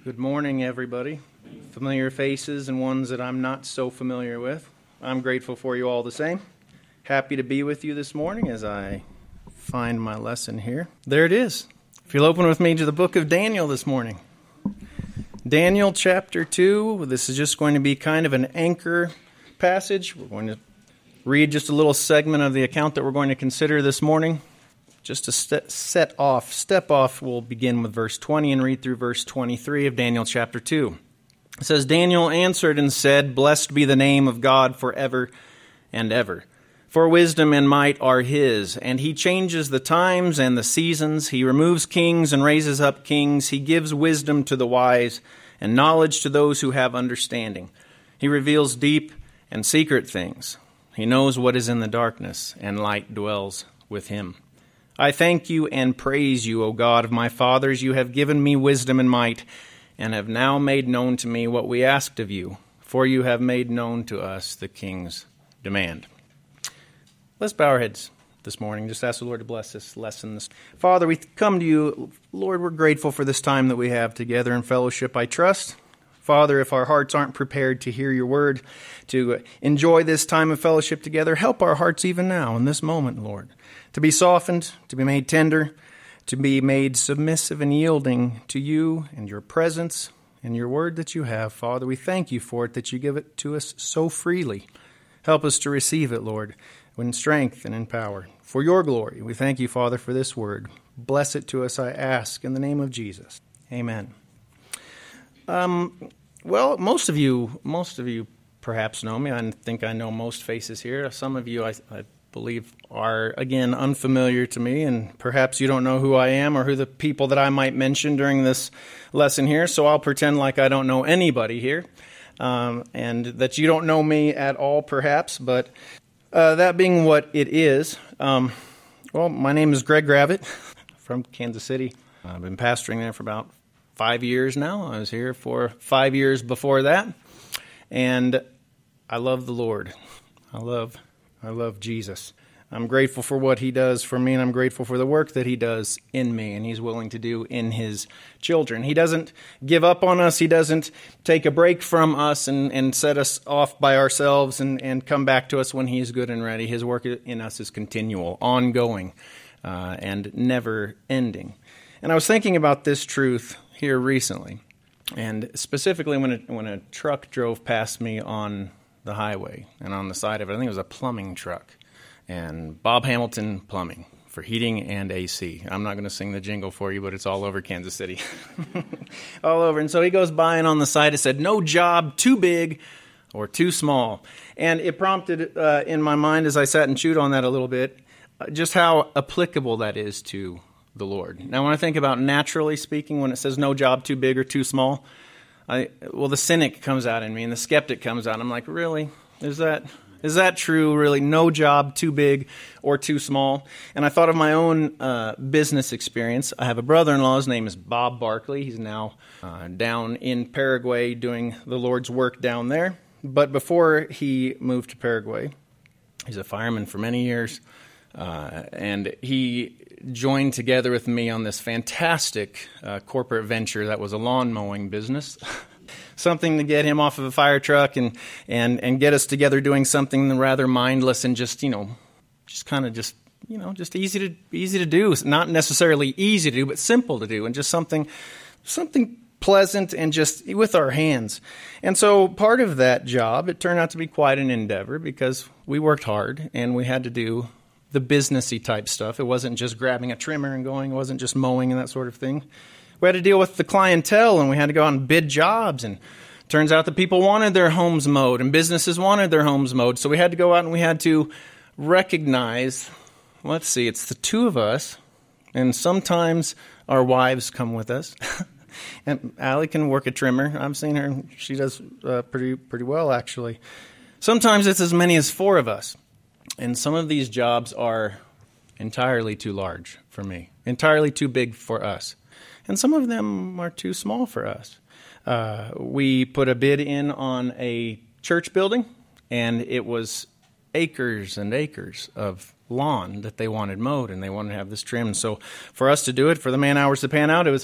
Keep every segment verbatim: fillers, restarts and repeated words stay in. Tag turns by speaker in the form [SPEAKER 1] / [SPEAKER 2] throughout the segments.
[SPEAKER 1] Good morning, everybody. Familiar faces and ones that I'm not so familiar with. I'm grateful for you all the same. Happy to be with you this morning as I find my lesson here. There it is. If you'll open with me to the book of Daniel this morning. Daniel chapter two. This is just going to be kind of an anchor passage. We're going to read just a little segment of the account that we're going to consider this morning. Just to st- set off, step off, we'll begin with verse twenty and read through verse twenty-three of Daniel chapter two. It says, Daniel answered and said, Blessed be the name of God forever and ever. For wisdom and might are his, and he changes the times and the seasons. He removes kings and raises up kings. He gives wisdom to the wise and knowledge to those who have understanding. He reveals deep and secret things. He knows what is in the darkness, and light dwells with him. I thank you and praise you, O God of my fathers. You have given me wisdom and might, and have now made known to me what we asked of you, for you have made known to us the king's demand. Let's bow our heads this morning. Just ask the Lord to bless this lesson. Father, we come to you. Lord, we're grateful for this time that we have together in fellowship, I trust. Father, if our hearts aren't prepared to hear your word, to enjoy this time of fellowship together, help our hearts even now in this moment, Lord, to be softened, to be made tender, to be made submissive and yielding to you and your presence and your word that you have. Father, we thank you for it, that you give it to us so freely. Help us to receive it, Lord, in strength and in power. For your glory, we thank you, Father, for this word. Bless it to us, I ask, in the name of Jesus. Amen. Um, well, most of you, most of you perhaps know me. I think I know most faces here. Some of you, I, I believe, are, again, unfamiliar to me, and perhaps you don't know who I am or who the people that I might mention during this lesson here, so I'll pretend like I don't know anybody here, um, and that you don't know me at all, perhaps, but uh, that being what it is, um, well, my name is Greg Gravitt from Kansas City. I've been pastoring there for about five years now. I was here for five years before that, and I love the Lord. I love I love Jesus. I'm grateful for what he does for me, and I'm grateful for the work that he does in me, and he's willing to do in his children. He doesn't give up on us. He doesn't take a break from us and, and set us off by ourselves and, and come back to us when he is good and ready. His work in us is continual, ongoing, uh, and never ending. And I was thinking about this truth here recently, and specifically when a, when a truck drove past me on the highway, and on the side of it, I think it was a plumbing truck, and Bob Hamilton Plumbing for heating and A C. I'm not going to sing the jingle for you, but it's all over Kansas City. All over. And so he goes by, and on the side it said, no job too big or too small. And it prompted uh, in my mind, as I sat and chewed on that a little bit, uh, just how applicable that is to the Lord. Now, when I think about naturally speaking, when it says no job too big or too small, I, well, the cynic comes out in me, and the skeptic comes out. I'm like, really? Is that is that true, really? No job too big or too small? And I thought of my own uh, business experience. I have a brother-in-law. His name is Bob Barkley. He's now uh, down in Paraguay doing the Lord's work down there. But before he moved to Paraguay, he's a fireman for many years, uh, and he joined together with me on this fantastic uh, corporate venture that was a lawn mowing business. Something to get him off of a fire truck and, and, and get us together doing something rather mindless and just, you know, just kind of just, you know, just easy to easy to do. Not necessarily easy to do, but simple to do, and just something something pleasant and just with our hands. And so part of that job, it turned out to be quite an endeavor because we worked hard and we had to do the businessy type stuff. It wasn't just grabbing a trimmer and going. It wasn't just mowing and that sort of thing. We had to deal with the clientele, and we had to go out and bid jobs. And it turns out that people wanted their homes mowed, and businesses wanted their homes mowed. So we had to go out and we had to recognize, let's see, it's the two of us, and sometimes our wives come with us. And Allie can work a trimmer. I've seen her. She does uh, pretty pretty well, actually. Sometimes it's as many as four of us. And some of these jobs are entirely too large for me, entirely too big for us. And some of them are too small for us. Uh, we put a bid in on a church building, and it was acres and acres of lawn that they wanted mowed, and they wanted to have this trimmed. So for us to do it, for the man hours to pan out, it was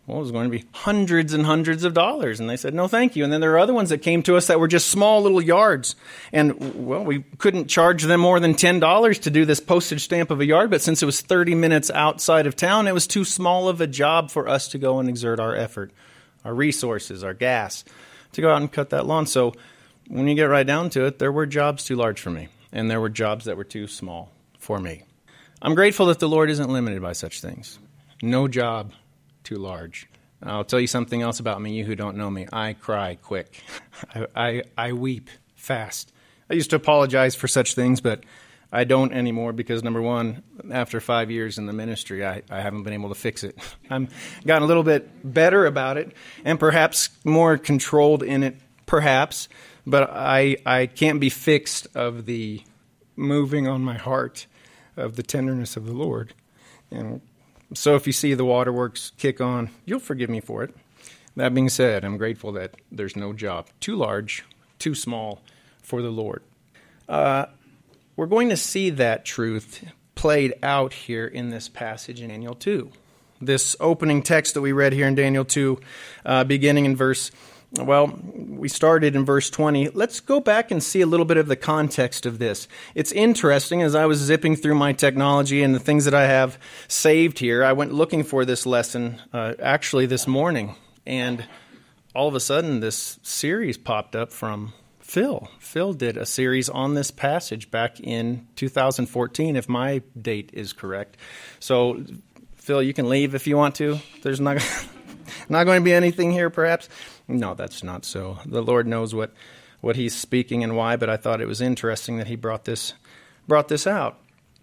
[SPEAKER 1] Well, it was going to be hundreds and hundreds of dollars. And they said, no, thank you. And then there are other ones that came to us that were just small little yards. And, well, we couldn't charge them more than ten dollars to do this postage stamp of a yard. But since it was thirty minutes outside of town, it was too small of a job for us to go and exert our effort, our resources, our gas, to go out and cut that lawn. So when you get right down to it, there were jobs too large for me. And there were jobs that were too small for me. I'm grateful that the Lord isn't limited by such things. No job too large. I'll tell you something else about me, you who don't know me. I cry quick. I, I, I weep fast. I used to apologize for such things, but I don't anymore because, number one, after five years in the ministry, I, I haven't been able to fix it. I'm gotten a little bit better about it and perhaps more controlled in it, perhaps, but I, I can't be fixed of the moving on my heart of the tenderness of the Lord. And so if you see the waterworks kick on, you'll forgive me for it. That being said, I'm grateful that there's no job too large, too small for the Lord. Uh, we're going to see that truth played out here in this passage in Daniel two. This opening text that we read here in Daniel two, uh, beginning in verse, well, we started in verse twenty. Let's go back and see a little bit of the context of this. It's interesting, as I was zipping through my technology and the things that I have saved here, I went looking for this lesson uh, actually this morning. And all of a sudden, this series popped up from Phil. Phil did a series on this passage back in two thousand fourteen, if my date is correct. So, Phil, you can leave if you want to. There's not, not going to be anything here, perhaps. No, that's not so. The Lord knows what, what he's speaking and why, but I thought it was interesting that he brought this brought this out.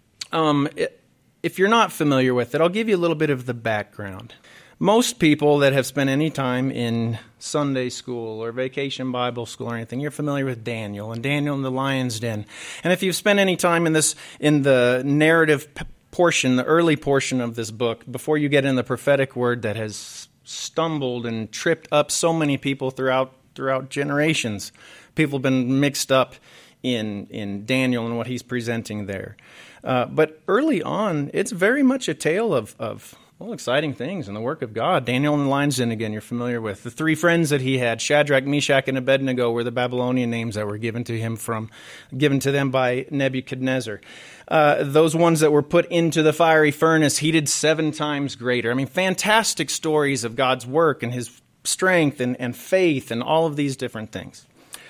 [SPEAKER 1] Um, it, if you're not familiar with it, I'll give you a little bit of the background. Most people that have spent any time in Sunday school or vacation Bible school or anything, you're familiar with Daniel and Daniel in the lion's den. And if you've spent any time in this in the narrative p- portion, the early portion of this book, before you get in the prophetic word that has stumbled and tripped up so many people throughout throughout generations. People have been mixed up in in Daniel and what he's presenting there. Uh, but early on, it's very much a tale of, of well, exciting things in the work of God. Daniel and the lion's den, again, you're familiar with. The three friends that he had, Shadrach, Meshach, and Abednego, were the Babylonian names that were given to him from, given to them by Nebuchadnezzar. Uh, those ones that were put into the fiery furnace, heated seven times greater. I mean, fantastic stories of God's work and his strength and, and faith and all of these different things.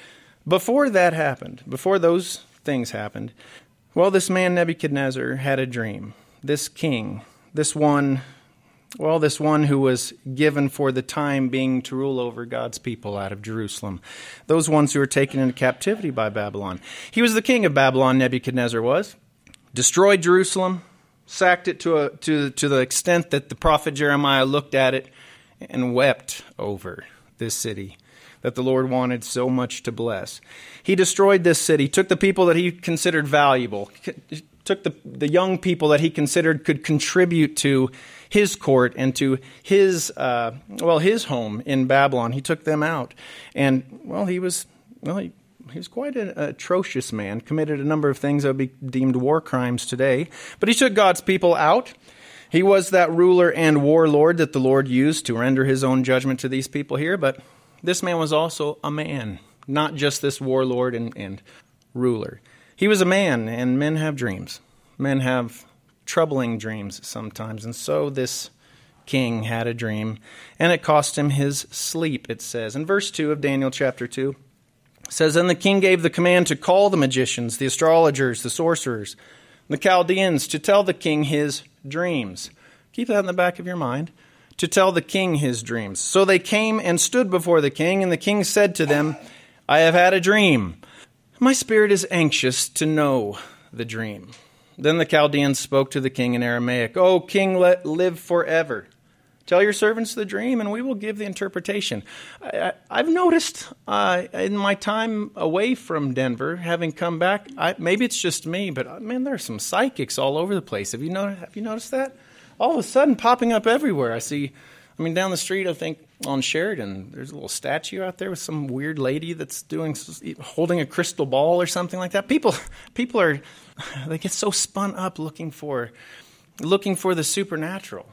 [SPEAKER 1] Before that happened, before those things happened, well, this man Nebuchadnezzar had a dream. This king, this one... Well, this one who was given for the time being to rule over God's people out of Jerusalem. Those ones who were taken into captivity by Babylon. He was the king of Babylon, Nebuchadnezzar was. Destroyed Jerusalem, sacked it to a, to, to the extent that the prophet Jeremiah looked at it and wept over this city that the Lord wanted so much to bless. He destroyed this city, took the people that he considered valuable, took the, the young people that he considered could contribute to his court and to his, uh, well, his home in Babylon. He took them out. And, well, he was, well, he, he was quite an atrocious man, committed a number of things that would be deemed war crimes today. But he took God's people out. He was that ruler and warlord that the Lord used to render his own judgment to these people here. But this man was also a man, not just this warlord and, and ruler. He was a man, and men have dreams. Men have troubling dreams sometimes. And so this king had a dream, and it cost him his sleep, it says. In verse two of Daniel chapter two, it says, "And the king gave the command to call the magicians, the astrologers, the sorcerers, the Chaldeans, to tell the king his dreams." Keep that in the back of your mind. To tell the king his dreams. So they came and stood before the king, and the king said to them, "I have had a dream. My spirit is anxious to know the dream." Then the Chaldeans spoke to the king in Aramaic, "O king, let live forever. Tell your servants the dream, and we will give the interpretation." I, I, I've noticed uh, in my time away from Denver, having come back, I, maybe it's just me, but uh, man, there are some psychics all over the place. Have you noticed, have you noticed that? All of a sudden, popping up everywhere. I see, I mean, down the street, I think on Sheridan, there's a little statue out there with some weird lady that's doing, holding a crystal ball or something like that. People, people are, they get so spun up looking for, looking for the supernatural.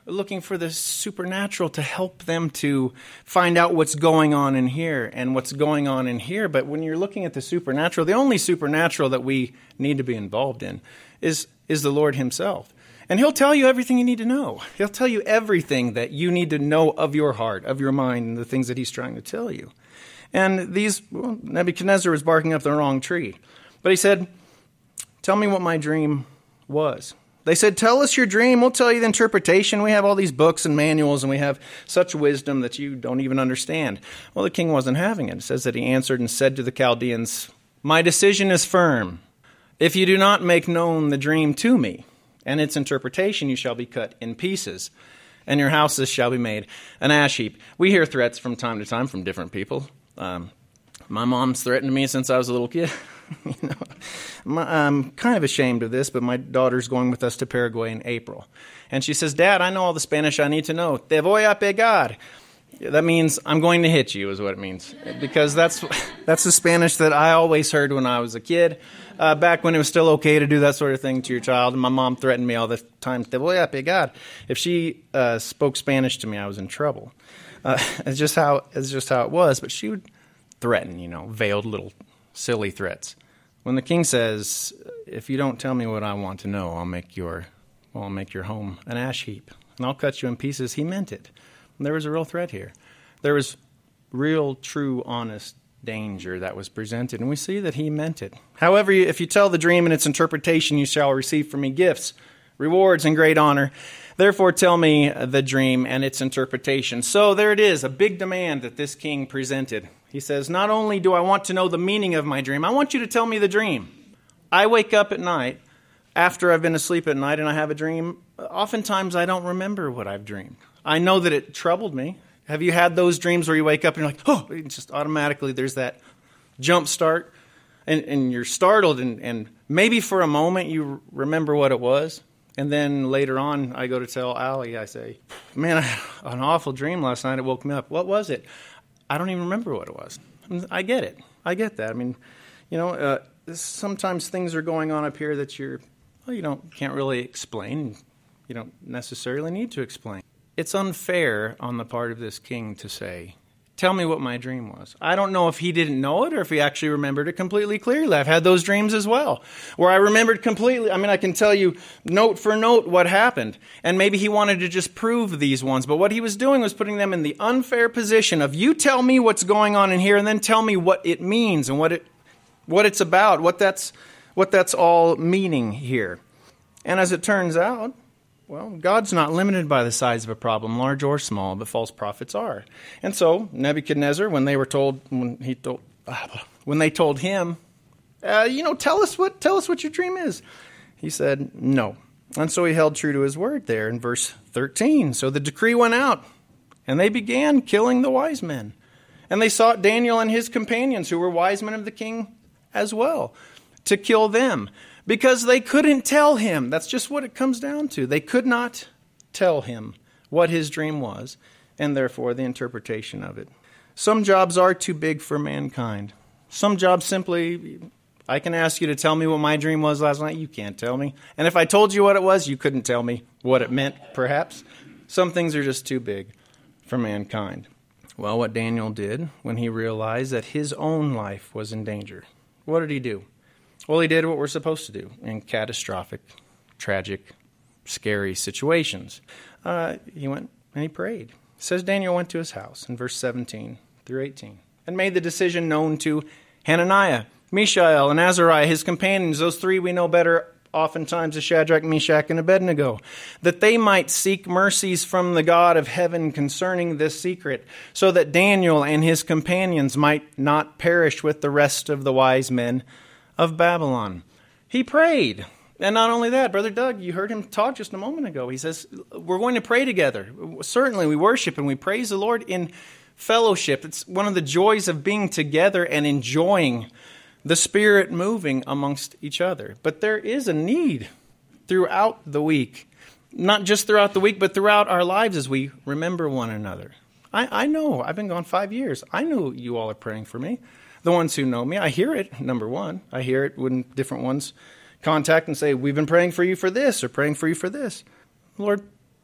[SPEAKER 1] looking for the supernatural to help them to find out what's going on in here and what's going on in here. But when you're looking at the supernatural, the only supernatural that we need to be involved in is, is the Lord himself. And he'll tell you everything you need to know. He'll tell you everything that you need to know of your heart, of your mind, and the things that he's trying to tell you. And these, well, Nebuchadnezzar was barking up the wrong tree. But he said, tell me what my dream was. They said, tell us your dream. We'll tell you the interpretation. We have all these books and manuals, and we have such wisdom that you don't even understand. Well, the king wasn't having it. It says that he answered and said to the Chaldeans, my decision is firm. If you do not make known the dream to me and its interpretation, you shall be cut in pieces, and your houses shall be made an ash heap. We hear threats from time to time from different people. Um, my mom's threatened me since I was a little kid. you know, my, I'm kind of ashamed of this, but my daughter's going with us to Paraguay in April. And she says, Dad, I know all the Spanish I need to know. Te voy a pegar. That means I'm going to hit you is what it means. Because that's that's the Spanish that I always heard when I was a kid, uh, back when it was still okay to do that sort of thing to your child. And my mom threatened me all the time, Te voy a pegar. If she uh, spoke Spanish to me, I was in trouble. Uh, it's just how it's just how it was. But she would threaten, you know, veiled little silly threats. When the king says, if you don't tell me what I want to know, I'll make your well, I'll make your home an ash heap, and I'll cut you in pieces, he meant it. And there was a real threat here. There was real, true, honest danger that was presented, and we see that he meant it. However, if you tell the dream and its interpretation, you shall receive from me gifts, rewards, and great honor. Therefore, tell me the dream and its interpretation. So there it is, a big demand that this king presented. He says, not only do I want to know the meaning of my dream, I want you to tell me the dream. I wake up at night, after I've been asleep at night, and I have a dream. Oftentimes, I don't remember what I've dreamed. I know that it troubled me. Have you had those dreams where you wake up and you're like, oh, just automatically there's that jump start, and, and you're startled, and, and maybe for a moment you remember what it was. And then later on, I go to tell Allie, I say, man, I had an awful dream last night. It woke me up. What was it? I don't even remember what it was. I get it. I get that. I mean, you know, uh, sometimes things are going on up here that you're, well, you don't can't really explain. You don't necessarily need to explain. It's unfair on the part of this king to say, tell me what my dream was. I don't know if he didn't know it or if he actually remembered it completely clearly. I've had those dreams as well, where I remembered completely. I mean, I can tell you note for note what happened. And maybe he wanted to just prove these ones. But what he was doing was putting them in the unfair position of, you tell me what's going on in here and then tell me what it means and what it what it's about, what that's what that's all meaning here. And as it turns out, well, God's not limited by the size of a problem, large or small, but false prophets are. And so Nebuchadnezzar, when they were told, when he told, when they told him, uh, you know, tell us what, tell us what your dream is, he said no. And so he held true to his word there in verse thirteen. So the decree went out, and they began killing the wise men, and they sought Daniel and his companions, who were wise men of the king as well, to kill them. Because they couldn't tell him. That's just what it comes down to. They could not tell him what his dream was, and therefore the interpretation of it. Some jobs are too big for mankind. Some jobs simply, I can ask you to tell me what my dream was last night. You can't tell me. And if I told you what it was, you couldn't tell me what it meant, perhaps. Some things are just too big for mankind. Well, what Daniel did when he realized that his own life was in danger, what did he do? Well, he did what we're supposed to do in catastrophic, tragic, scary situations. Uh, he went and he prayed. It says Daniel went to his house in verse seventeen through eighteen and made the decision known to Hananiah, Mishael, and Azariah, his companions. Those three we know better oftentimes as Shadrach, Meshach, and Abednego, that they might seek mercies from the God of heaven concerning this secret, so that Daniel and his companions might not perish with the rest of the wise men of Babylon. He prayed. And not only that, Brother Doug, you heard him talk just a moment ago. He says, we're going to pray together. Certainly we worship and we praise the Lord in fellowship. It's one of the joys of being together and enjoying the Spirit moving amongst each other. But there is a need throughout the week, not just throughout the week, but throughout our lives as we remember one another. I, I know, I've been gone five years. I know you all are praying for me. The ones who know me, I hear it, number one. I hear it when different ones contact and say, we've been praying for you for this or praying for you for this. Lord,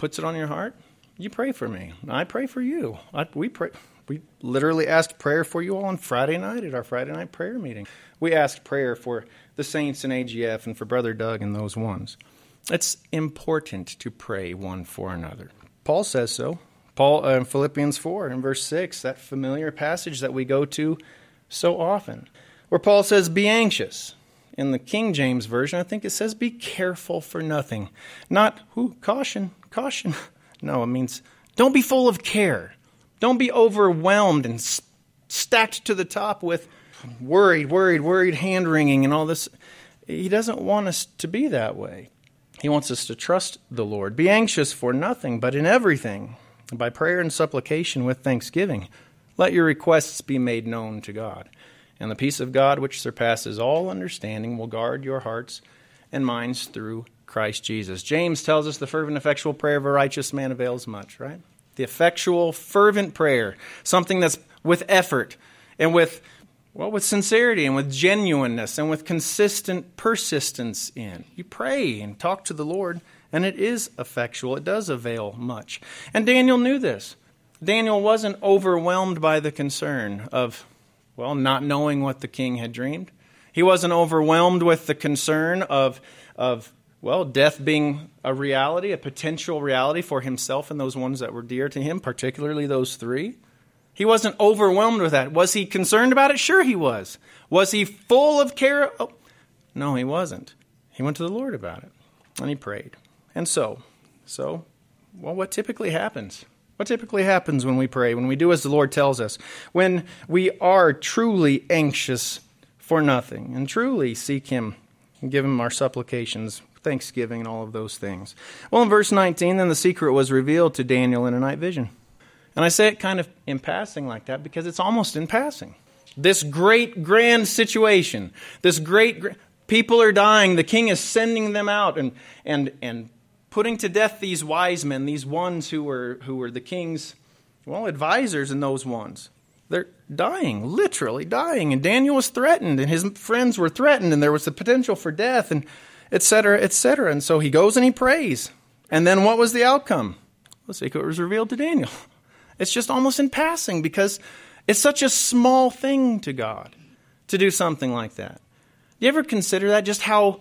[SPEAKER 1] puts it on your heart, you pray for me. I pray for you. I, we pray. We literally asked prayer for you all on Friday night at our Friday night prayer meeting. We asked prayer for the saints in A G F and for Brother Doug and those ones. It's important to pray one for another. Paul says so. Paul uh, in Philippians four in verse six, that familiar passage that we go to so often, where Paul says, be anxious. In the King James Version, I think it says, be careful for nothing. Not, ooh, caution, caution. No, it means don't be full of care. Don't be overwhelmed and st- stacked to the top with worried, worried, worried hand-wringing and all this. He doesn't want us to be that way. He wants us to trust the Lord. Be anxious for nothing, but in everything, by prayer and supplication with thanksgiving, let your requests be made known to God. And the peace of God, which surpasses all understanding, will guard your hearts and minds through Christ Jesus. James tells us the fervent, effectual prayer of a righteous man avails much, right? The effectual, fervent prayer, something that's with effort and with, well, with sincerity and with genuineness and with consistent persistence in. You pray and talk to the Lord, and it is effectual. It does avail much. And Daniel knew this. Daniel wasn't overwhelmed by the concern of, well, not knowing what the king had dreamed. He wasn't overwhelmed with the concern of, of well, death being a reality, a potential reality for himself and those ones that were dear to him, particularly those three. He wasn't overwhelmed with that. Was he concerned about it? Sure he was. Was he full of care? Oh, no, he wasn't. He went to the Lord about it, and he prayed. And so, so, well, what typically happens? What typically happens when we pray, when we do as the Lord tells us, when we are truly anxious for nothing and truly seek Him and give Him our supplications, thanksgiving, and all of those things? Well, in verse nineteen, then the secret was revealed to Daniel in a night vision. And I say it kind of in passing like that because it's almost in passing. This great, grand situation, this great, people are dying, the king is sending them out and and and putting to death these wise men, these ones who were who were the king's, well, advisors and those ones. They're dying, literally dying. And Daniel was threatened, and his friends were threatened, and there was the potential for death, and et cetera, et cetera. And so he goes and he prays. And then what was the outcome? The secret was revealed to Daniel. It's just almost in passing because it's such a small thing to God to do something like that. Do you ever consider that, just how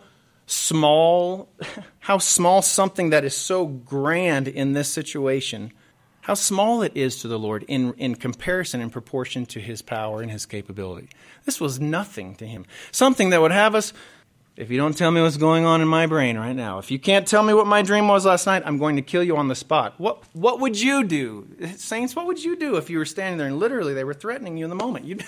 [SPEAKER 1] small, how small something that is so grand in this situation, how small it is to the Lord in, in comparison, in proportion to His power and His capability? This was nothing to Him. Something that would have us, if you don't tell me what's going on in my brain right now, if you can't tell me what my dream was last night, I'm going to kill you on the spot. What what would you do? Saints, what would you do if you were standing there and literally they were threatening you in the moment? You'd,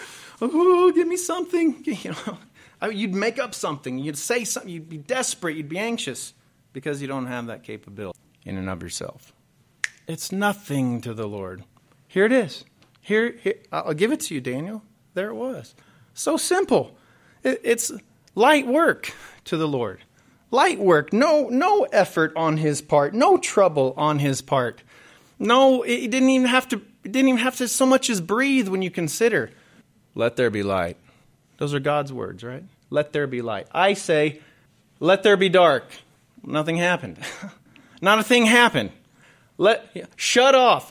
[SPEAKER 1] oh, give me something. You know, you'd make up something. You'd say something. You'd be desperate. You'd be anxious because you don't have that capability in and of yourself. It's nothing to the Lord. Here it is. Here, here I'll give it to you, Daniel. There it was. So simple. It, it's light work to the Lord. Light work. No, no effort on His part. No trouble on His part. No, it didn't even have to. It didn't even have to so much as breathe when you consider. Let there be light. Those are God's words, right? Let there be light. I say, let there be dark. Nothing happened. Not a thing happened. Let shut off.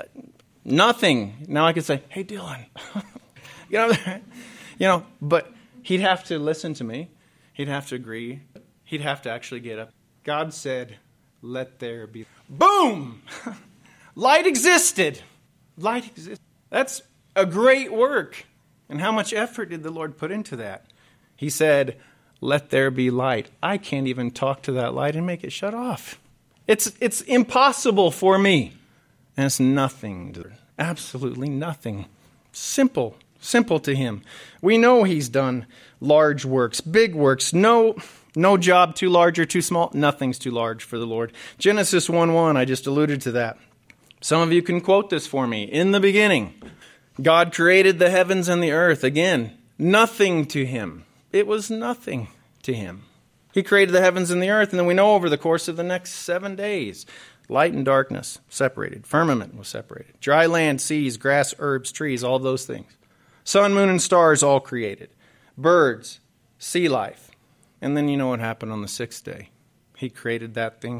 [SPEAKER 1] Nothing. Now I could say, hey, Dylan. you know, you know, but He'd have to listen to me. He'd have to agree. He'd have to actually get up. God said, let there be. Boom! Light existed. Light existed. That's a great work. And how much effort did the Lord put into that? He said, let there be light. I can't even talk to that light and make it shut off. It's, it's impossible for me. And it's nothing. Absolutely nothing. Simple. Simple to Him. We know He's done large works, big works. No, no job too large or too small. Nothing's too large for the Lord. Genesis one one, I just alluded to that. Some of you can quote this for me. In the beginning, God created the heavens and the earth. Again, nothing to Him. It was nothing to Him. He created the heavens and the earth, and then we know over the course of the next seven days, light and darkness separated. Firmament was separated. Dry land, seas, grass, herbs, trees, all those things. Sun, moon, and stars all created. Birds, sea life. And then you know what happened on the sixth day. He created that thing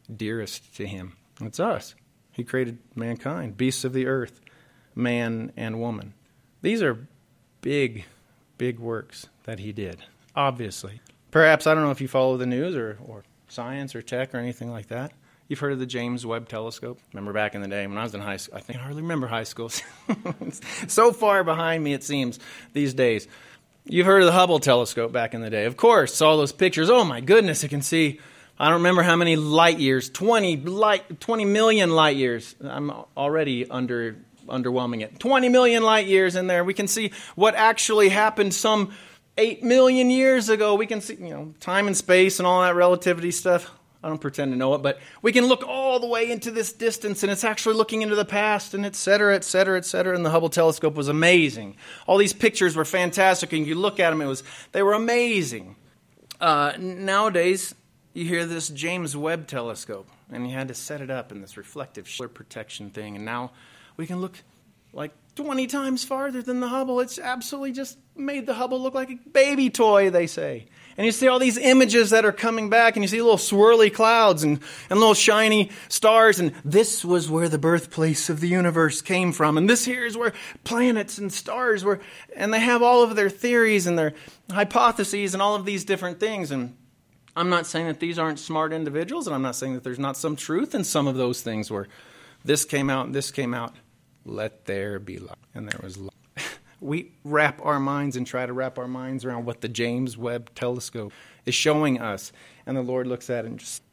[SPEAKER 1] dearest to him. It's us. He created mankind, beasts of the earth, man and woman. These are big, big works that he did, obviously. Perhaps, I don't know if you follow the news or, or science or tech or anything like that. You've heard of the James Webb Telescope? Remember back in the day when I was in high school? I think I hardly remember high school. It's so far behind me, it seems, these days. You've heard of the Hubble Telescope back in the day. Of course, saw those pictures. Oh my goodness, it can see, I don't remember how many light years, twenty, light, twenty million light years. I'm already under underwhelming it. twenty million light years in there. We can see what actually happened some eight million years ago. We can see, you know, time and space and all that relativity stuff. I don't pretend to know it, but we can look all the way into this distance, and it's actually looking into the past, and et cetera, et cetera, et cetera. And the Hubble telescope was amazing. All these pictures were fantastic, and you look at them, it was they were amazing. Uh, nowadays, you hear this James Webb telescope, and you had to set it up in this reflective protection thing, and now we can look like twenty times farther than the Hubble. It's absolutely just made the Hubble look like a baby toy, they say. And you see all these images that are coming back, and you see little swirly clouds and, and little shiny stars, and this was where the birthplace of the universe came from. And this here is where planets and stars were, and they have all of their theories and their hypotheses and all of these different things. And I'm not saying that these aren't smart individuals, and I'm not saying that there's not some truth in some of those things where this came out and this came out. Let there be light. And there was light. We wrap our minds and try to wrap our minds around what the James Webb Telescope is showing us. And the Lord looks at it and just,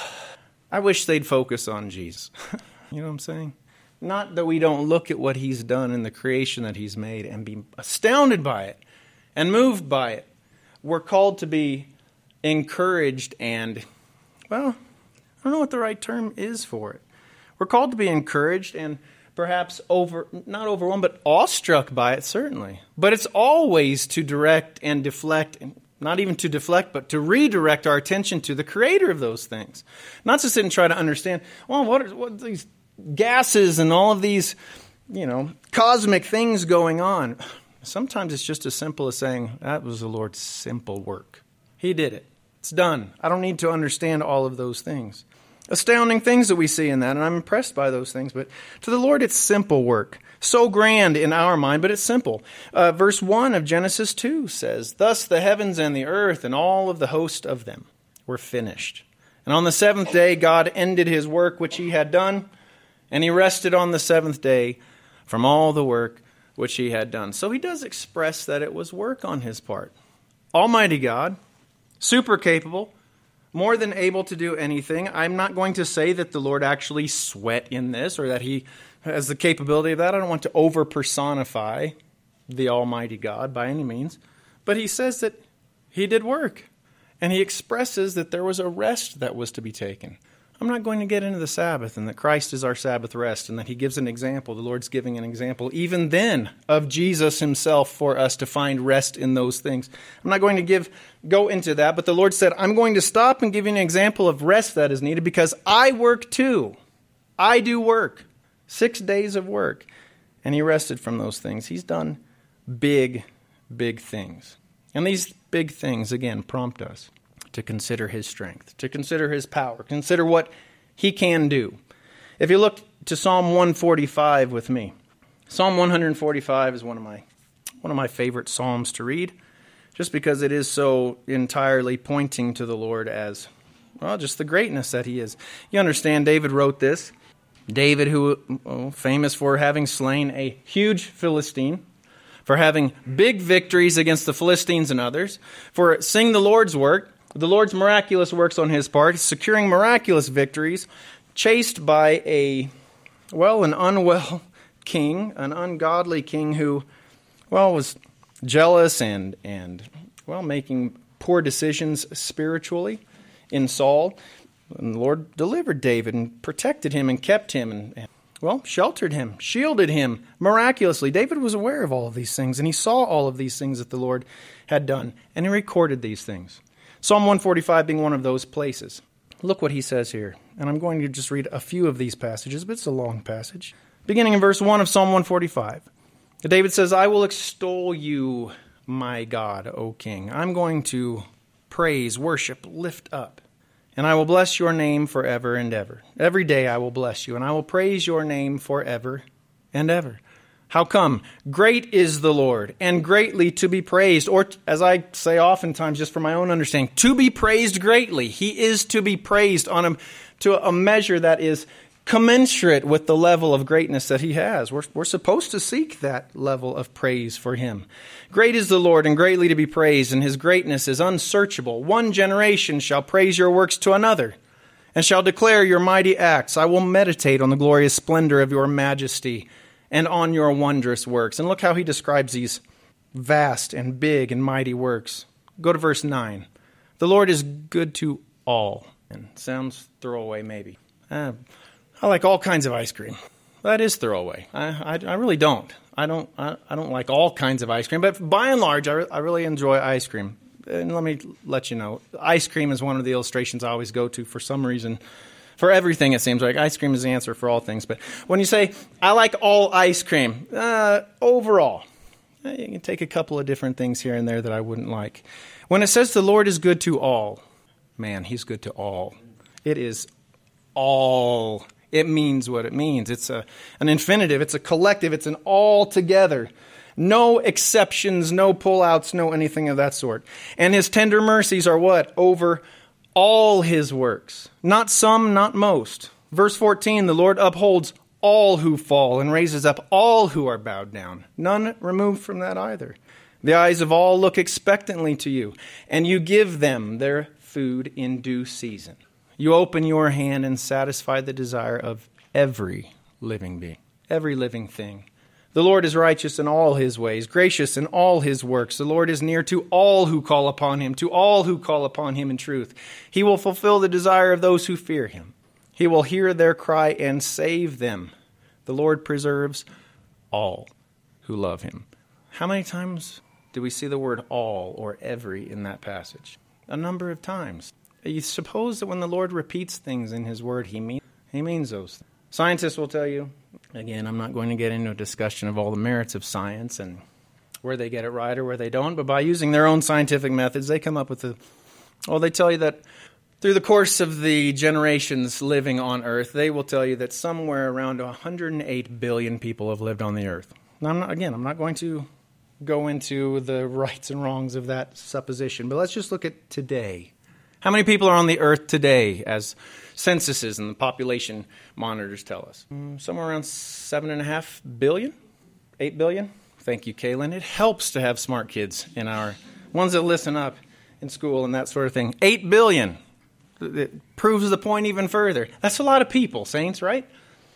[SPEAKER 1] I wish they'd focus on Jesus. You know what I'm saying? Not that we don't look at what he's done in the creation that he's made and be astounded by it and moved by it. We're called to be encouraged and, well, I don't know what the right term is for it. We're called to be encouraged and perhaps over, not overwhelmed, but awestruck by it, certainly. But it's always to direct and deflect, and not even to deflect, but to redirect our attention to the creator of those things. Not to sit and try to understand, well, what are, what are these gases and all of these, you know, cosmic things going on? Sometimes it's just as simple as saying, that was the Lord's simple work. He did it. It's done. I don't need to understand all of those things. Astounding things that we see in that, and I'm impressed by those things. But to the Lord, it's simple work. So grand in our mind, but it's simple. Uh, verse one of Genesis two says, Thus the heavens and the earth and all of the host of them were finished. And on the seventh day God ended his work which he had done, and he rested on the seventh day from all the work which he had done. So he does express that it was work on his part. Almighty God, super capable, more than able to do anything. I'm not going to say that the Lord actually sweat in this or that he has the capability of that. I don't want to over-personify the Almighty God by any means. But he says that he did work. And he expresses that there was a rest that was to be taken. I'm not going to get into the Sabbath and that Christ is our Sabbath rest and that he gives an example. The Lord's giving an example even then of Jesus himself for us to find rest in those things. I'm not going to give go into that, but the Lord said, I'm going to stop and give you an example of rest that is needed because I work too. I do work. Six days of work. And he rested from those things. He's done big, big things. And these big things, again, prompt us to consider his strength, to consider his power, consider what he can do. If you look to Psalm one forty-five with me, Psalm one forty-five is one of my one of my favorite psalms to read, just because it is so entirely pointing to the Lord as, well, just the greatness that he is. You understand, David wrote this. David, who oh, famous for having slain a huge Philistine, for having big victories against the Philistines and others, for seeing the Lord's work, the Lord's miraculous works on his part, securing miraculous victories, chased by a, well, an unwell king, an ungodly king who, well, was jealous and, and well, making poor decisions spiritually in Saul. And the Lord delivered David and protected him and kept him and, and, well, sheltered him, shielded him miraculously. David was aware of all of these things, and he saw all of these things that the Lord had done, and he recorded these things. Psalm one forty-five being one of those places. Look what he says here. And I'm going to just read a few of these passages, but it's a long passage. Beginning in verse one of Psalm one forty-five. David says, I will extol you, my God, O King. I'm going to praise, worship, lift up. And I will bless your name forever and ever. Every day I will bless you, and I will praise your name forever and ever. How come? Great is the Lord, and greatly to be praised. Or, as I say oftentimes, just for my own understanding, to be praised greatly. He is to be praised on a, to a measure that is commensurate with the level of greatness that he has. We're, we're supposed to seek that level of praise for him. Great is the Lord, and greatly to be praised, and his greatness is unsearchable. One generation shall praise your works to another, and shall declare your mighty acts. I will meditate on the glorious splendor of your majesty, and on your wondrous works. And look how he describes these vast and big and mighty works. Go to verse nine. The Lord is good to all. And sounds throwaway maybe. Uh, I like all kinds of ice cream. That is throwaway. I, I, I really don't. I don't I, I don't like all kinds of ice cream. But by and large, I, re- I really enjoy ice cream. And let me let you know, ice cream is one of the illustrations I always go to for some reason. For everything, it seems like ice cream is the answer for all things. But when you say, I like all ice cream, uh, overall, you can take a couple of different things here and there that I wouldn't like. When it says the Lord is good to all, man, he's good to all. It is all. It means what it means. It's a, an infinitive. It's a collective. It's an all together. No exceptions, no pullouts, no anything of that sort. And his tender mercies are what? Over all his works. Not some, not most. Verse fourteen, the Lord upholds all who fall and raises up all who are bowed down. None removed from that either. The eyes of all look expectantly to you, and you give them their food in due season. You open your hand and satisfy the desire of every living being, every living thing. The Lord is righteous in all his ways, gracious in all his works. The Lord is near to all who call upon him, to all who call upon him in truth. He will fulfill the desire of those who fear him. He will hear their cry and save them. The Lord preserves all who love him. How many times do we see the word all or every in that passage? A number of times. You suppose that when the Lord repeats things in his word, he means, he means those things. Scientists will tell you, again, I'm not going to get into a discussion of all the merits of science and where they get it right or where they don't, but by using their own scientific methods, they come up with a, well, they tell you that through the course of the generations living on Earth, they will tell you that somewhere around one hundred eight billion people have lived on the Earth. Now, I'm not, again, I'm not going to go into the rights and wrongs of that supposition, but let's just look at today. How many people are on the Earth today, as censuses and the population monitors tell us? Mm, somewhere around seven and a half billion, eight billion. Thank you, Kaylin. It helps to have smart kids in our ones that listen up in school and that sort of thing. Eight billion. It proves the point even further. That's a lot of people, saints, right?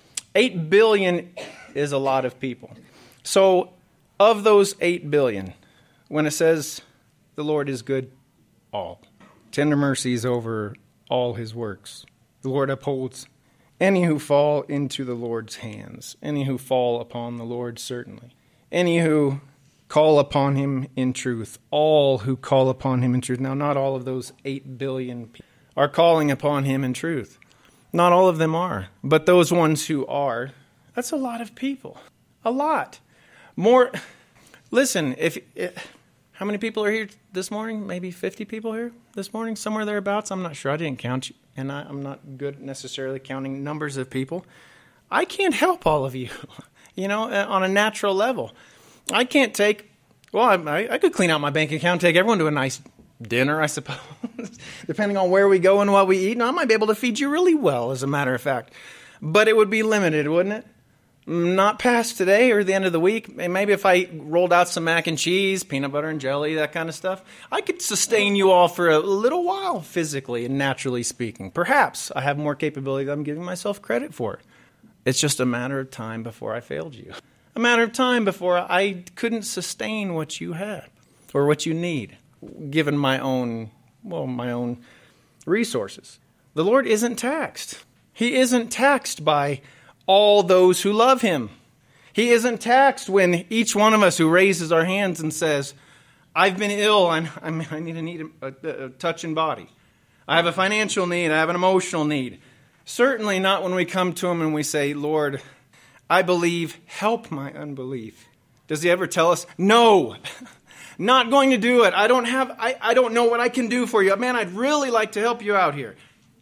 [SPEAKER 1] Eight billion is a lot of people. So, of those eight billion, when it says the Lord is good, all. Tender mercies over all his works. The Lord upholds any who fall into the Lord's hands. Any who fall upon the Lord, certainly. Any who call upon him in truth. All who call upon him in truth. Now, not all of those eight billion people are calling upon him in truth. Not all of them are. But those ones who are, that's a lot of people. A lot. More, listen, if... if how many people are here this morning? Maybe fifty people here this morning, somewhere thereabouts. I'm not sure. I didn't count you, and I, I'm not good necessarily counting numbers of people. I can't help all of you, you know, on a natural level. I can't take, well, I, I could clean out my bank account, take everyone to a nice dinner, I suppose, depending on where we go and what we eat. And I might be able to feed you really well, as a matter of fact. But it would be limited, wouldn't it? Not past today or the end of the week. Maybe if I rolled out some mac and cheese, peanut butter and jelly, that kind of stuff, I could sustain you all for a little while, physically and naturally speaking. Perhaps I have more capability than I'm giving myself credit for. It's just a matter of time before I failed you. A matter of time before I couldn't sustain what you had or what you need, given my own, well, my own resources. The Lord isn't taxed. He isn't taxed by all those who love him. He isn't taxed when each one of us who raises our hands and says, I've been ill, I'm, I'm, I need, a, need a, a, a touch and body. I have a financial need, I have an emotional need. Certainly not when we come to him and we say, Lord, I believe, help my unbelief. Does he ever tell us, no, not going to do it. I don't have, I, I don't know what I can do for you. Man, I'd really like to help you out here.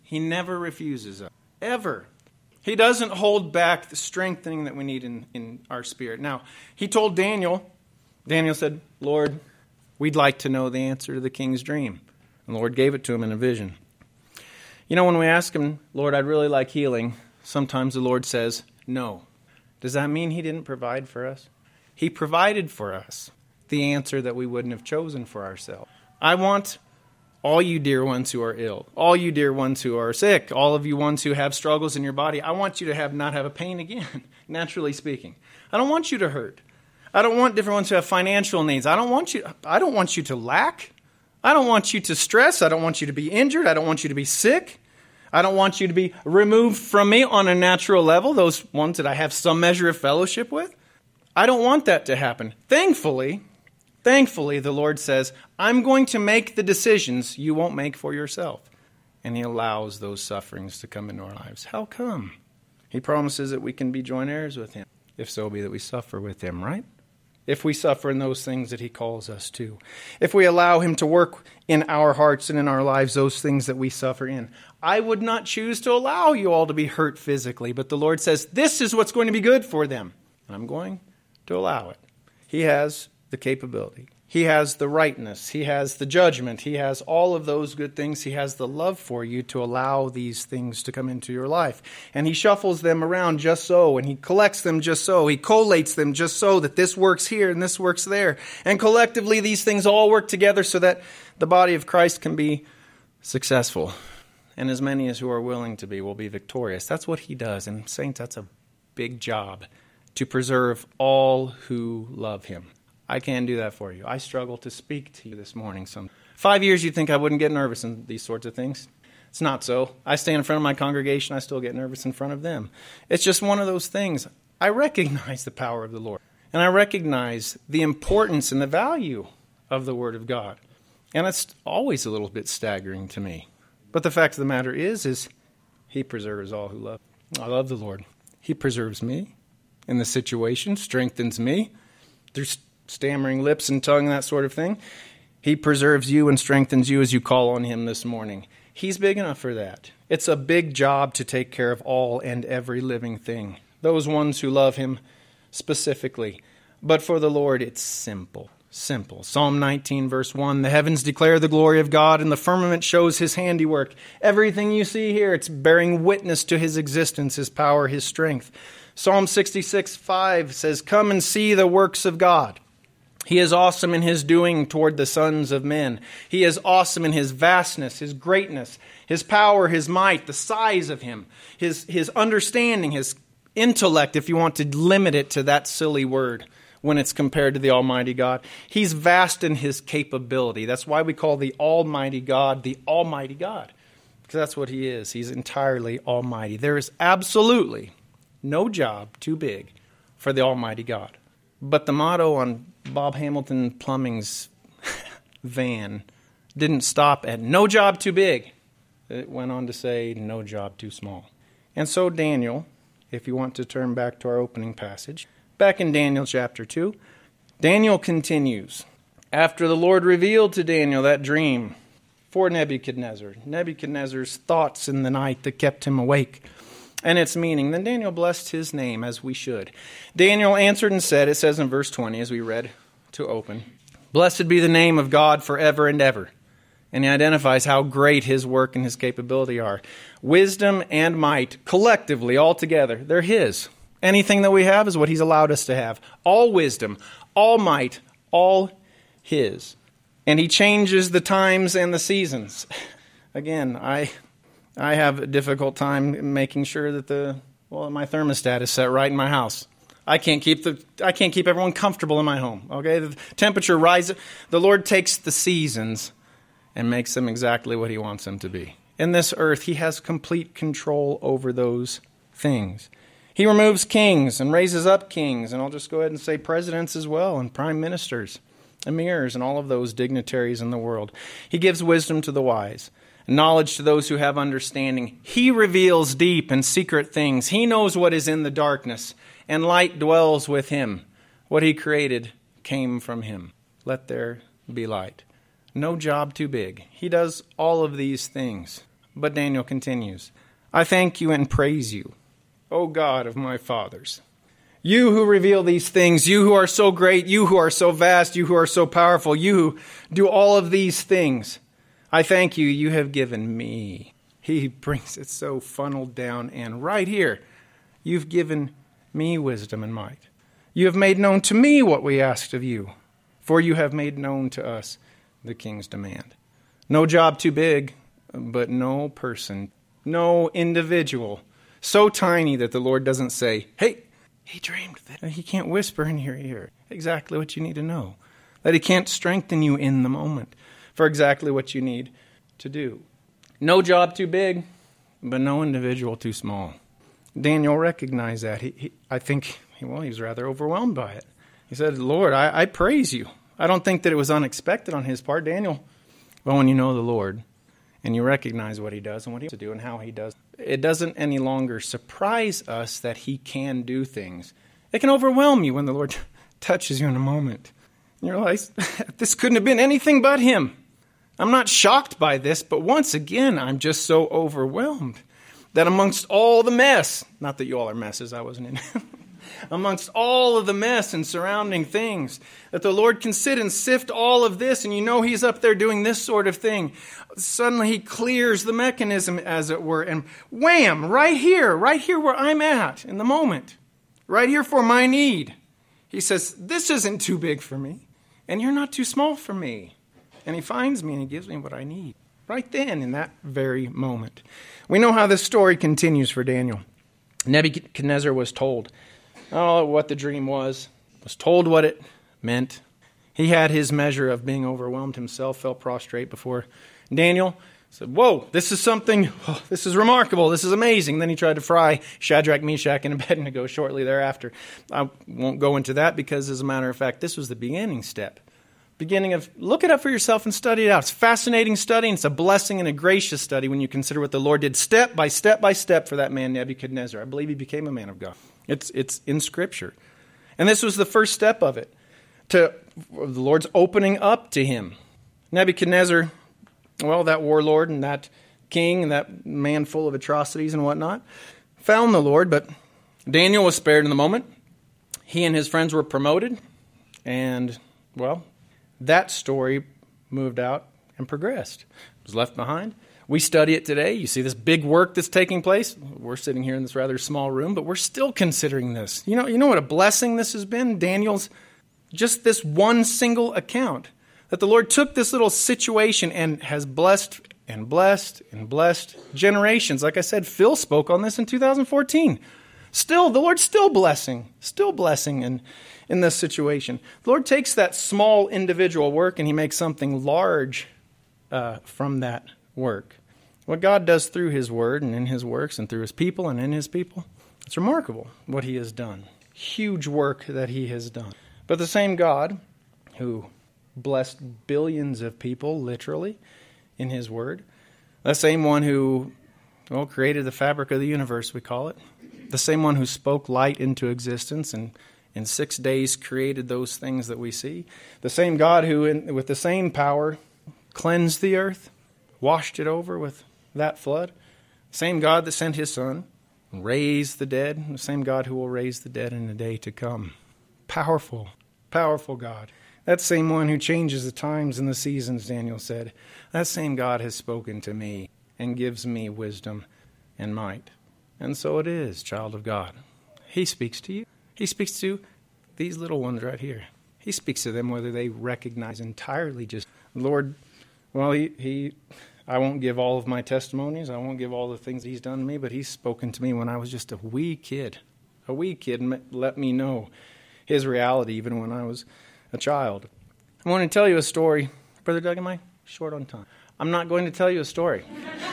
[SPEAKER 1] He never refuses us, ever. He doesn't hold back the strengthening that we need in, in our spirit. Now, he told Daniel, Daniel said, Lord, we'd like to know the answer to the king's dream. And the Lord gave it to him in a vision. You know, when we ask him, Lord, I'd really like healing, sometimes the Lord says, no. Does that mean he didn't provide for us? He provided for us the answer that we wouldn't have chosen for ourselves. I want all you dear ones who are ill, all you dear ones who are sick, all of you ones who have struggles in your body, I want you to have not have a pain again, naturally speaking. I don't want you to hurt. I don't want different ones who have financial needs. I don't want you, I don't want you to lack. I don't want you to stress. I don't want you to be injured. I don't want you to be sick. I don't want you to be removed from me on a natural level, those ones that I have some measure of fellowship with. I don't want that to happen. Thankfully, thankfully, the Lord says, I'm going to make the decisions you won't make for yourself. And he allows those sufferings to come into our lives. How come? He promises that we can be joint heirs with him, if so be that we suffer with him, right? If we suffer in those things that he calls us to. If we allow him to work in our hearts and in our lives those things that we suffer in. I would not choose to allow you all to be hurt physically, but the Lord says, this is what's going to be good for them. And I'm going to allow it. He has the capability. He has the rightness. He has the judgment. He has all of those good things. He has the love for you to allow these things to come into your life. And he shuffles them around just so, and he collects them just so. He collates them just so that this works here and this works there. And collectively, these things all work together so that the body of Christ can be successful. And as many as who are willing to be will be victorious. That's what he does. And saints, that's a big job, to preserve all who love him. I can't do that for you. I struggle to speak to you this morning. Some Five years you'd think I wouldn't get nervous in these sorts of things. It's not so. I stand in front of my congregation. I still get nervous in front of them. It's just one of those things. I recognize the power of the Lord. And I recognize the importance and the value of the Word of God. And it's always a little bit staggering to me. But the fact of the matter is, is he preserves all who love him. I love the Lord. He preserves me in the situation, strengthens me through stammering lips and tongue, that sort of thing. He preserves you and strengthens you as you call on him this morning. He's big enough for that. It's a big job to take care of all and every living thing, those ones who love him specifically. But for the Lord, it's simple. Simple. Psalm nineteen, verse one, the heavens declare the glory of God, and the firmament shows his handiwork. Everything you see here, it's bearing witness to his existence, his power, his strength. Psalm sixty-six, five says, come and see the works of God. He is awesome in his doing toward the sons of men. He is awesome in his vastness, his greatness, his power, his might, the size of him, his, his understanding, his intellect, if you want to limit it to that silly word when it's compared to the Almighty God. He's vast in his capability. That's why we call the Almighty God the Almighty God, because that's what he is. He's entirely almighty. There is absolutely no job too big for the Almighty God. But the motto on Bob Hamilton Plumbing's van didn't stop at no job too big. It went on to say no job too small. And so Daniel, if you want to turn back to our opening passage, back in Daniel chapter two, Daniel continues. After the Lord revealed to Daniel that dream for Nebuchadnezzar, Nebuchadnezzar's thoughts in the night that kept him awake, and its meaning, then Daniel blessed his name, as we should. Daniel answered and said, it says in verse twenty, as we read to open, blessed be the name of God forever and ever. And he identifies how great his work and his capability are. Wisdom and might, collectively, all together, they're his. Anything that we have is what he's allowed us to have. All wisdom, all might, all his. And he changes the times and the seasons. Again, I... I have a difficult time making sure that the well my thermostat is set right in my house. I can't keep the I can't keep everyone comfortable in my home. Okay, the temperature rises. The Lord takes the seasons and makes them exactly what he wants them to be. In this earth, he has complete control over those things. He removes kings and raises up kings, and I'll just go ahead and say presidents as well, and prime ministers, emirs, and all of those dignitaries in the world. He gives wisdom to the wise, knowledge to those who have understanding. He reveals deep and secret things. He knows what is in the darkness, and light dwells with him. What he created came from him. Let there be light. No job too big. He does all of these things. But Daniel continues, I thank you and praise you, O God of my fathers. You who reveal these things, you who are so great, you who are so vast, you who are so powerful, you who do all of these things. I thank you, you have given me. He brings it so funneled down, and right here, you've given me wisdom and might. You have made known to me what we asked of you, for you have made known to us the king's demand. No job too big, but no person, no individual, so tiny that the Lord doesn't say, hey, he dreamed that. He can't whisper in your ear exactly what you need to know. That he can't strengthen you in the moment for exactly what you need to do. No job too big, but no individual too small. Daniel recognized that. He, he, I think, well, he was rather overwhelmed by it. He said, Lord, I, I praise you. I don't think that it was unexpected on his part. Daniel, well, when you know the Lord and you recognize what he does and what he wants to do and how he does, it doesn't any longer surprise us that he can do things. It can overwhelm you when the Lord touches you in a moment. And you realize, this couldn't have been anything but him. I'm not shocked by this, but once again, I'm just so overwhelmed that amongst all the mess, not that you all are messes, I wasn't in amongst all of the mess and surrounding things, that the Lord can sit and sift all of this, and you know he's up there doing this sort of thing. Suddenly he clears the mechanism, as it were, and wham, right here, right here where I'm at in the moment, right here for my need. He says, this isn't too big for me, and you're not too small for me. And he finds me and he gives me what I need. Right then, in that very moment. We know how this story continues for Daniel. Nebuchadnezzar was told oh, what the dream was, was told what it meant. He had his measure of being overwhelmed himself, fell prostrate before Daniel. Said, whoa, this is something, oh, this is remarkable, this is amazing. Then he tried to fry Shadrach, Meshach, and Abednego shortly thereafter. I won't go into that because, as a matter of fact, this was the beginning step. Beginning of, look it up for yourself and study it out. It's fascinating study, and it's a blessing and a gracious study when you consider what the Lord did step by step by step for that man Nebuchadnezzar. I believe he became a man of God. It's it's in Scripture. And this was the first step of it, to the Lord's opening up to him. Nebuchadnezzar, well, that warlord and that king and that man full of atrocities and whatnot, found the Lord, but Daniel was spared in the moment. He and his friends were promoted, and, well, that story moved out and progressed. It was left behind. We study it today. You see this big work that's taking place. We're sitting here in this rather small room, but we're still considering this. You know, you know what a blessing this has been? Daniel's, just this one single account. That the Lord took this little situation and has blessed and blessed and blessed generations. Like I said, Phil spoke on this in two thousand fourteen. Still, the Lord's still blessing, still blessing in, in this situation. The Lord takes that small individual work and he makes something large uh, from that work. What God does through his word and in his works and through his people and in his people, it's remarkable what he has done. Huge work that he has done. But the same God who blessed billions of people, literally, in his word, the same one who, well, created the fabric of the universe, we call it, the same one who spoke light into existence and in six days created those things that we see, the same God who, in, with the same power, cleansed the earth, washed it over with that flood, the same God that sent his Son, raised the dead, the same God who will raise the dead in the day to come. Powerful, powerful God. That same one who changes the times and the seasons, Daniel said, that same God has spoken to me and gives me wisdom and might. And so it is, child of God. He speaks to you. He speaks to these little ones right here. He speaks to them whether they recognize entirely just, Lord, well, he, he, I won't give all of my testimonies. I won't give all the things he's done to me, but he's spoken to me when I was just a wee kid. A wee kid and let me know his reality even when I was a child. I want to tell you a story. Brother Doug, am I short on time? I'm not going to tell you a story.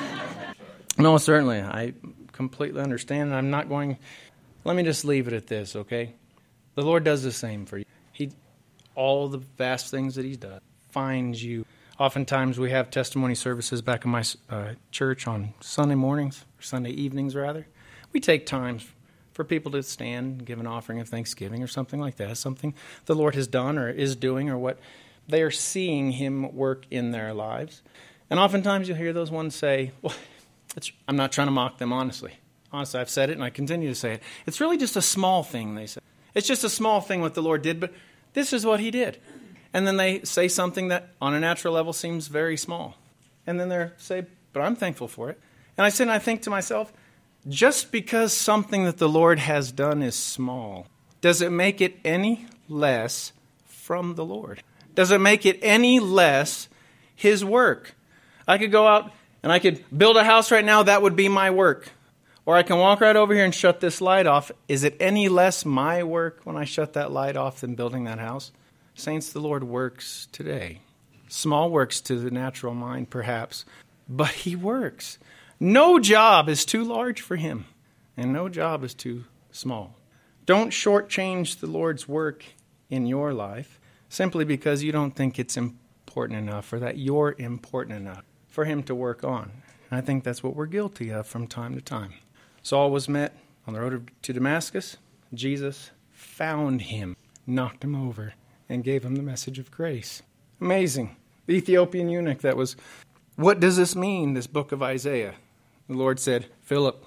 [SPEAKER 1] No, certainly. I completely understand, and I'm not going... Let me just leave it at this, okay? The Lord does the same for you. He, all the vast things that he's done, finds you. Oftentimes we have testimony services back in my uh, church on Sunday mornings, or Sunday evenings rather. We take times for people to stand and give an offering of thanksgiving or something like that, something the Lord has done or is doing or what they are seeing him work in their lives. And oftentimes you'll hear those ones say, well, It's, I'm not trying to mock them, honestly. Honestly, I've said it and I continue to say it. It's really just a small thing, they say. It's just a small thing what the Lord did, but this is what he did. And then they say something that on a natural level seems very small. And then they say, but I'm thankful for it. And I sit and I think to myself, just because something that the Lord has done is small, does it make it any less from the Lord? Does it make it any less his work? I could go out and I could build a house right now, that would be my work. Or I can walk right over here and shut this light off. Is it any less my work when I shut that light off than building that house? Saints, the Lord works today. Small works to the natural mind, perhaps, but he works. No job is too large for him, and no job is too small. Don't shortchange the Lord's work in your life simply because you don't think it's important enough or that you're important enough for him to work on. And I think that's what we're guilty of from time to time. Saul was met on the road to Damascus. Jesus found him, knocked him over, and gave him the message of grace. Amazing. The Ethiopian eunuch that was, what does this mean, this book of Isaiah? The Lord said, Philip,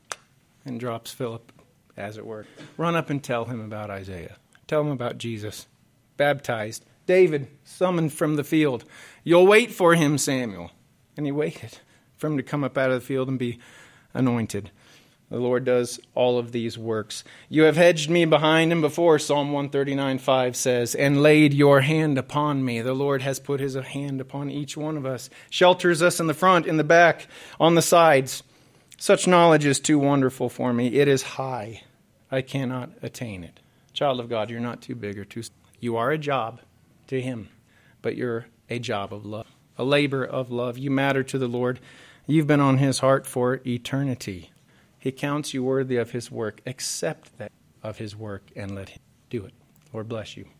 [SPEAKER 1] and drops Philip, as it were. Run up and tell him about Isaiah. Tell him about Jesus. Baptized. David, summoned from the field. You'll wait for him, Samuel. And he waited for him to come up out of the field and be anointed. The Lord does all of these works. You have hedged me behind and before, Psalm one thirty-nine five says, and laid your hand upon me. The Lord has put his hand upon each one of us. Shelters us in the front, in the back, on the sides. Such knowledge is too wonderful for me. It is high. I cannot attain it. Child of God, you're not too big or too small. You are a job to him, but you're a job of love, a labor of love. You matter to the Lord. You've been on his heart for eternity. He counts you worthy of his work. Accept that of his work and let him do it. Lord bless you.